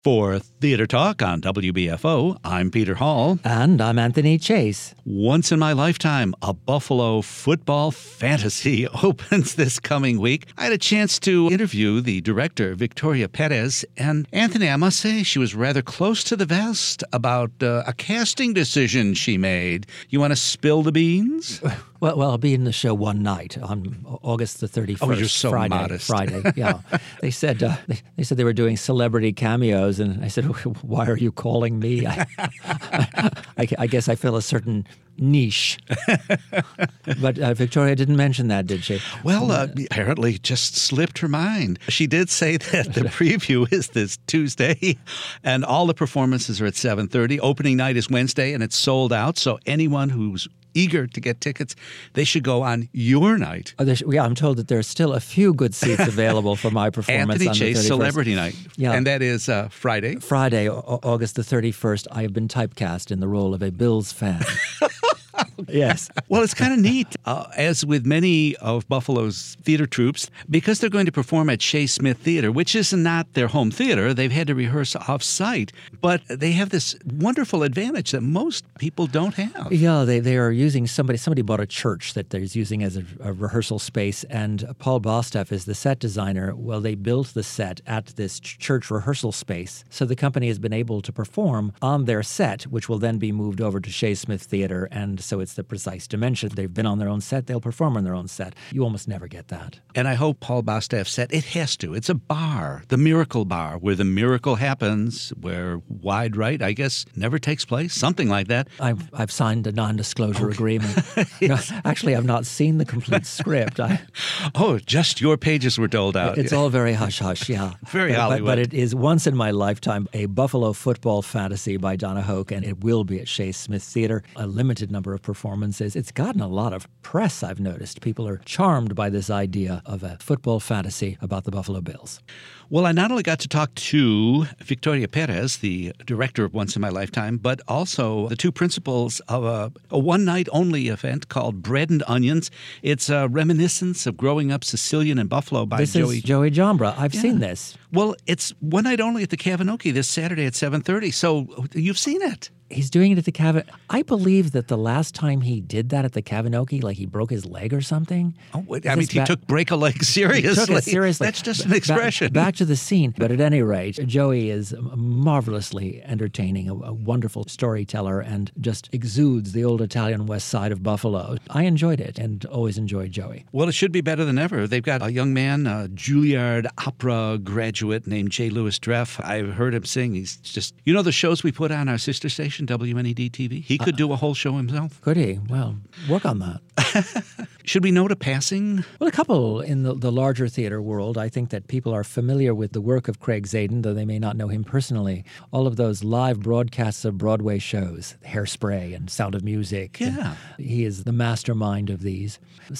For Theater Talk on WBFO, I'm Peter Hall. And I'm Anthony Chase. Once in my lifetime, a Buffalo football fantasy opens this coming week. I had a chance to interview the director, Victoria Perez, and Anthony, I must say, she was rather close to the vest about a casting decision she made. You want to spill the beans? Well, I'll be in the show one night on August the 31st. Oh, you're so modest. Friday, yeah. They said they were doing celebrity cameos, and I said, "Why are you calling me?" I guess I fill a certain niche. But Victoria didn't mention that, did she? Well, apparently just slipped her mind. She did say that the preview is this Tuesday, and all the performances are at 7:30. Opening night is Wednesday, and it's sold out, so anyone who's eager to get tickets, they should go on your night. I'm told that there's still a few good seats available for my performance Anthony on Chase the 31st. Celebrity Night. Yeah. And that is Friday. Friday, August the 31st, I have been typecast in the role of a Bills fan. Yes. Well, it's kind of neat. As with many of Buffalo's theater troupes, because they're going to perform at Shea Smith Theater, which is not their home theater, they've had to rehearse off-site. But they have this wonderful advantage that most people don't have. Yeah, they are using somebody bought a church that they're using as a rehearsal space, and Paul Bostaph is the set designer. Well, they built the set at this church rehearsal space, so the company has been able to perform on their set, which will then be moved over to Shea Smith Theater, and so it's the precise dimension. They've been on their own set, they'll perform on their own set. You almost never get that. And I hope Paul Bostaph said it has to. It's a bar, the Miracle Bar, where the miracle happens, where Wide Right, I guess, never takes place, something like that. I've signed a non-disclosure agreement. No, actually, I've not seen the complete script. Just your pages were doled out. It's all very hush-hush, yeah. Very Hollywood. But it is once in my lifetime a Buffalo football fantasy by Donna Hoke, and it will be at Shea Smith Theater. A limited number of performances. It's gotten a lot of press, I've noticed. People are charmed by this idea of a football fantasy about the Buffalo Bills. Well, I not only got to talk to Victoria Perez, the director of Once in My Lifetime, but also the two principals of a one-night-only event called Bread and Onions. It's a reminiscence of growing up Sicilian in Buffalo by This is Joey Jombra. I've seen this. Well, it's one night only at the Cavanoki this Saturday at 7:30, so you've seen it. He's doing it at the Cavanoki. I believe that the last time he did that at the Cavanoki, like he broke his leg or something. Oh, I mean, he took break a leg seriously. He took it seriously. That's just an expression. Back to the scene. But at any rate, Joey is marvelously entertaining, a wonderful storyteller, and just exudes the old Italian west side of Buffalo. I enjoyed it and always enjoyed Joey. Well, it should be better than ever. They've got a young man, a Juilliard opera graduate named J. Louis Dreff. I've heard him sing. He's just, the shows we put on our sister station, WNED TV? He could do a whole show himself. Could he? Well, work on that. Should we note a passing? Well, a couple in the larger theater world. I think that people are familiar with the work of Craig Zadan, though they may not know him personally. All of those live broadcasts of Broadway shows, Hairspray and Sound of Music. Yeah. He is the mastermind of these.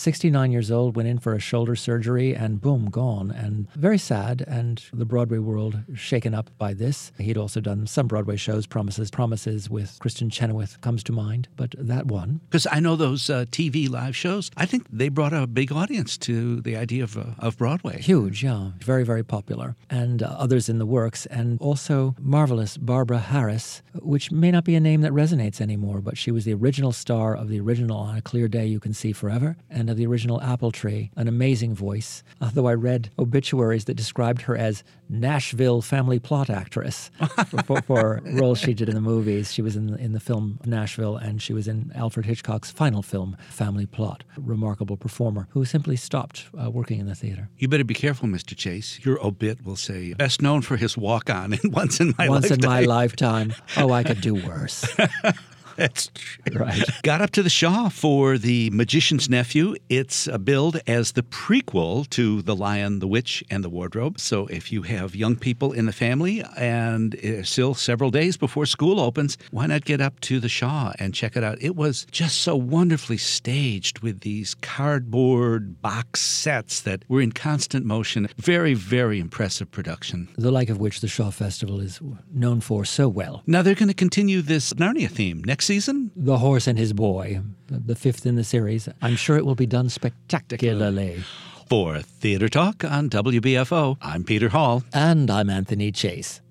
69 years old, went in for a shoulder surgery, and boom, gone. And very sad, and the Broadway world shaken up by this. He'd also done some Broadway shows, Promises with Kristen Chenoweth comes to mind, but that one. Because I know those TV live shows, I think they brought a big audience to the idea of Broadway. Huge, yeah. Very, very popular. And others in the works. And also marvelous Barbara Harris, which may not be a name that resonates anymore, but she was the original star of the original On a Clear Day You Can See Forever and of the original Apple Tree. An amazing voice. Although I read obituaries that described her as Nashville family plot actress for roles she did in the movies. She was in the film Nashville, and she was in Alfred Hitchcock's final film, Family Plot. Remarkable performer who simply stopped working in the theater. You better be careful, Mr. Chase. Your obit will say, best known for his walk-on in Once in My Lifetime. Oh, I could do worse. That's true. Right. Got up to the Shaw for The Magician's Nephew. It's billed as the prequel to The Lion, the Witch, and the Wardrobe. So if you have young people in the family and still several days before school opens, why not get up to the Shaw and check it out? It was just so wonderfully staged with these cardboard box sets that were in constant motion. Very, very impressive production. The like of which the Shaw Festival is known for so well. Now they're going to continue this Narnia theme next season? The Horse and His Boy, the fifth in the series. I'm sure it will be done spectacularly. For Theater Talk on WBFO, I'm Peter Hall. And I'm Anthony Chase.